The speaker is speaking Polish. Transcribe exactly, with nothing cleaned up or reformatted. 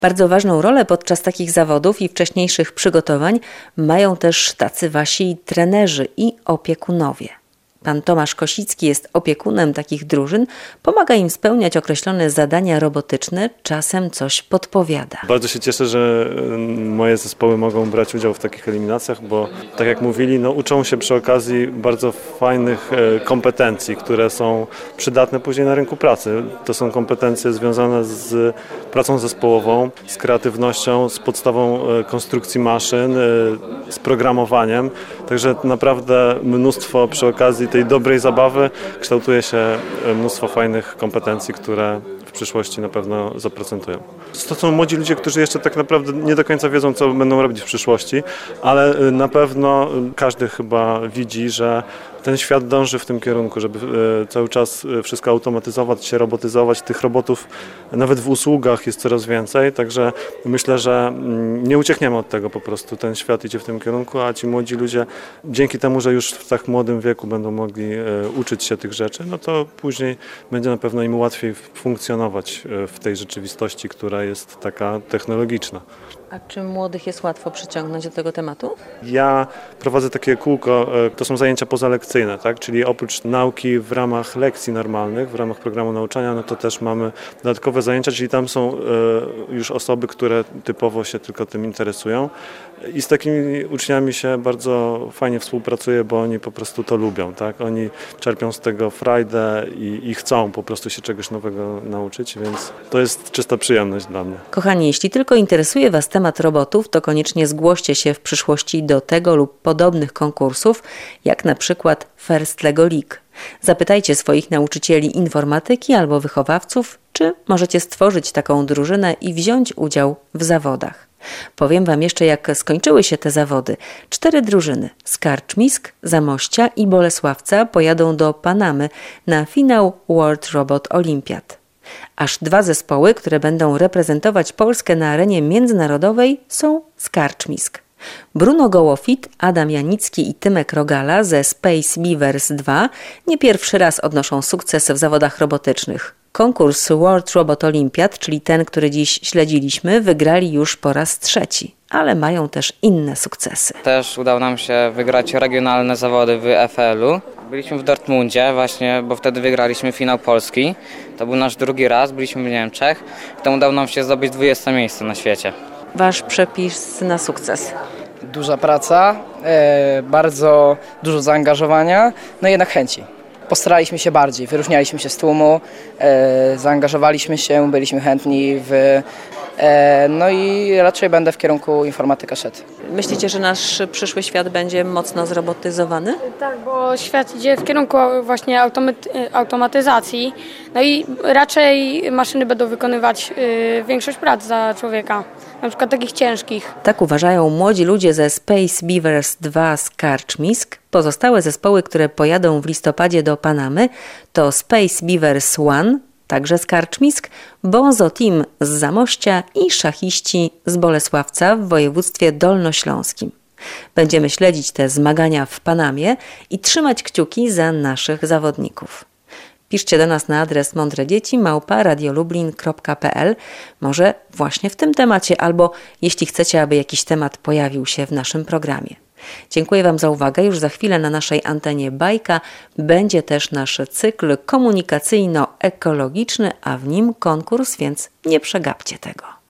Bardzo ważną rolę podczas takich zawodów i wcześniejszych przygotowań mają też tacy wasi trenerzy i opiekunowie. Pan Tomasz Kosicki jest opiekunem takich drużyn, pomaga im spełniać określone zadania robotyczne, czasem coś podpowiada. Bardzo się cieszę, że moje zespoły mogą brać udział w takich eliminacjach, bo tak jak mówili, no, uczą się przy okazji bardzo fajnych kompetencji, które są przydatne później na rynku pracy. To są kompetencje związane z pracą zespołową, z kreatywnością, z podstawą konstrukcji maszyn, z programowaniem. Także naprawdę mnóstwo przy okazji tej dobrej zabawy kształtuje się mnóstwo fajnych kompetencji, które w przyszłości na pewno zaprezentują. To są młodzi ludzie, którzy jeszcze tak naprawdę nie do końca wiedzą, co będą robić w przyszłości, ale na pewno każdy chyba widzi, że ten świat dąży w tym kierunku, żeby cały czas wszystko automatyzować, się robotyzować. Tych robotów nawet w usługach jest coraz więcej, także myślę, że nie uciekniemy od tego po prostu. Ten świat idzie w tym kierunku, a ci młodzi ludzie dzięki temu, że już w tak młodym wieku będą mogli uczyć się tych rzeczy, no to później będzie na pewno im łatwiej funkcjonować w tej rzeczywistości, która jest taka technologiczna. A czy młodych jest łatwo przyciągnąć do tego tematu? Ja prowadzę takie kółko, to są zajęcia pozalekcyjne, tak? Czyli oprócz nauki w ramach lekcji normalnych, w ramach programu nauczania, no to też mamy dodatkowe zajęcia, czyli tam są już osoby, które typowo się tylko tym interesują. I z takimi uczniami się bardzo fajnie współpracuje, bo oni po prostu to lubią, tak? Oni czerpią z tego frajdę i, i chcą po prostu się czegoś nowego nauczyć, więc to jest czysta przyjemność dla mnie. Kochani, jeśli tylko interesuje Was temat robotów, to koniecznie zgłoście się w przyszłości do tego lub podobnych konkursów, jak na przykład First Lego League. Zapytajcie swoich nauczycieli informatyki albo wychowawców, czy możecie stworzyć taką drużynę i wziąć udział w zawodach. Powiem Wam jeszcze, jak skończyły się te zawody. Cztery drużyny z Karczmisk, Zamościa i Bolesławca pojadą do Panamy na finał World Robot Olympiad. Aż dwa zespoły, które będą reprezentować Polskę na arenie międzynarodowej, są z Karczmisk. Bruno Gołofit, Adam Janicki i Tymek Rogala ze Space Beavers dwa nie pierwszy raz odnoszą sukces w zawodach robotycznych. Konkurs World Robot Olympiad, czyli ten, który dziś śledziliśmy, wygrali już po raz trzeci, ale mają też inne sukcesy. Też udało nam się wygrać regionalne zawody w F L u. Byliśmy w Dortmundzie właśnie, bo wtedy wygraliśmy finał Polski. To był nasz drugi raz, byliśmy w Niemczech. Tam udało nam się zdobyć dwudzieste miejsce na świecie. Wasz przepis na sukces? Duża praca, e, bardzo dużo zaangażowania, no i jednak chęci. Postaraliśmy się bardziej, wyróżnialiśmy się z tłumu, e, zaangażowaliśmy się, byliśmy chętni w... E, no i raczej będę w kierunku informatyka szedł. Myślicie, że nasz przyszły świat będzie mocno zrobotyzowany? Tak, bo świat idzie w kierunku właśnie automatyzacji, no i raczej maszyny będą wykonywać y, większość prac za człowieka, na przykład takich ciężkich. Tak uważają młodzi ludzie ze Space Beavers dwa z Karczmisk. Pozostałe zespoły, które pojadą w listopadzie do Panamy, to Space Beavers jeden, także z Karczmisk, Bonzo Team z Zamościa i szachiści z Bolesławca w województwie dolnośląskim. Będziemy śledzić te zmagania w Panamie i trzymać kciuki za naszych zawodników. Piszcie do nas na adres mądredzieci małpa radiolublin kropka p l. Może właśnie w tym temacie, albo jeśli chcecie, aby jakiś temat pojawił się w naszym programie. Dziękuję Wam za uwagę. Już za chwilę na naszej antenie Bajka będzie też nasz cykl komunikacyjno-ekologiczny, a w nim konkurs, więc nie przegapcie tego.